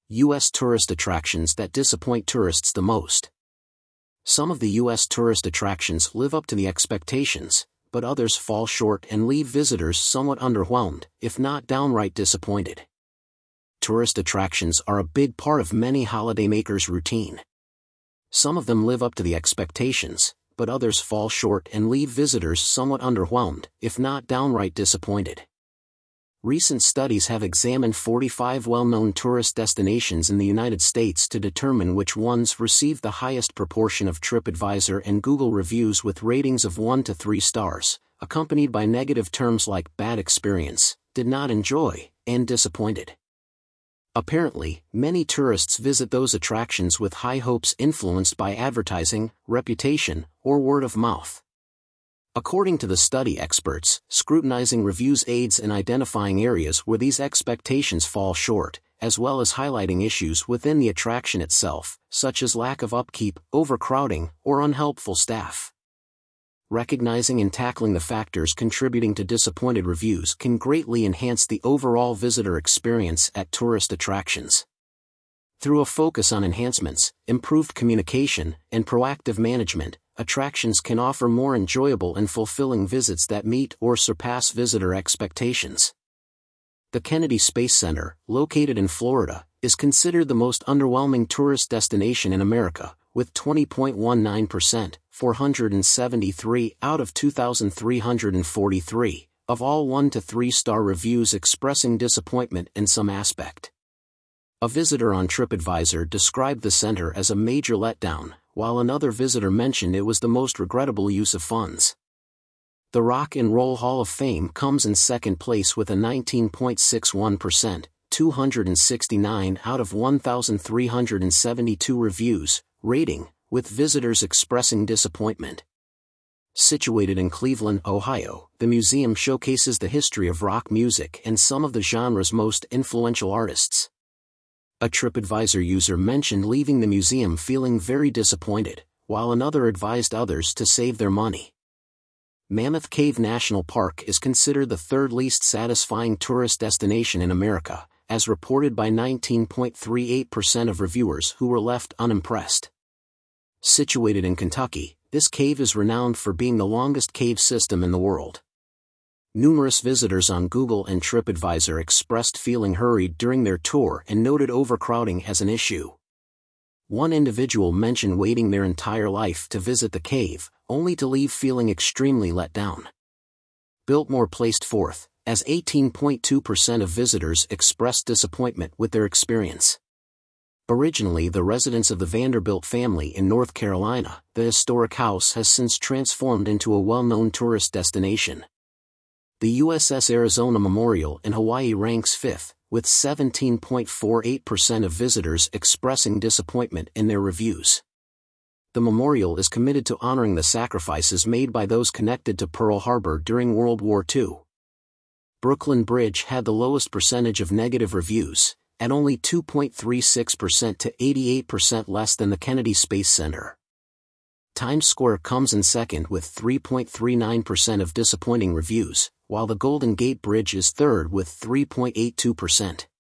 U.S. tourist attractions that disappoint tourists the most. Some of the U.S. tourist attractions live up to the expectations, but others fall short and leave visitors somewhat underwhelmed, if not downright disappointed. Tourist attractions are a big part of many holidaymakers' routine. Some of them live up to the expectations, but others fall short and leave visitors somewhat underwhelmed, if not downright disappointed. Recent studies have examined 45 well-known tourist destinations in the United States to determine which ones received the highest proportion of TripAdvisor and Google reviews with ratings of 1 to 3 stars, accompanied by negative terms like bad experience, did not enjoy, and disappointed. Apparently, many tourists visit those attractions with high hopes influenced by advertising, reputation, or word of mouth. According to the study experts, scrutinizing reviews aids in identifying areas where these expectations fall short, as well as highlighting issues within the attraction itself, such as lack of upkeep, overcrowding, or unhelpful staff. Recognizing and tackling the factors contributing to disappointed reviews can greatly enhance the overall visitor experience at tourist attractions. Through a focus on enhancements, improved communication, and proactive management, attractions can offer more enjoyable and fulfilling visits that meet or surpass visitor expectations. The Kennedy Space Center, located in Florida, is considered the most underwhelming tourist destination in America, with 20.19%, 473 out of 2,343, of all 1 to 3 star reviews expressing disappointment in some aspect. A visitor on TripAdvisor described the center as a major letdown, while another visitor mentioned it was the most regrettable use of funds. The Rock and Roll Hall of Fame comes in second place with a 19.61%, 269 out of 1,372 reviews, rating, with visitors expressing disappointment. Situated in Cleveland, Ohio, the museum showcases the history of rock music and some of the genre's most influential artists. A TripAdvisor user mentioned leaving the museum feeling very disappointed, while another advised others to save their money. Mammoth Cave National Park is considered the third least satisfying tourist destination in America, as reported by 19.38% of reviewers who were left unimpressed. Situated in Kentucky, this cave is renowned for being the longest cave system in the world. Numerous visitors on Google and TripAdvisor expressed feeling hurried during their tour and noted overcrowding as an issue. One individual mentioned waiting their entire life to visit the cave, only to leave feeling extremely let down. Biltmore placed fourth, as 18.2% of visitors expressed disappointment with their experience. Originally the residence of the Vanderbilt family in North Carolina, the historic house has since transformed into a well-known tourist destination. The USS Arizona Memorial in Hawaii ranks fifth, with 17.48% of visitors expressing disappointment in their reviews. The memorial is committed to honoring the sacrifices made by those connected to Pearl Harbor during World War II. Brooklyn Bridge had the lowest percentage of negative reviews, at only 2.36% to 88% less than the Kennedy Space Center. Times Square comes in second with 3.39% of disappointing reviews, while the Golden Gate Bridge is third with 3.82%.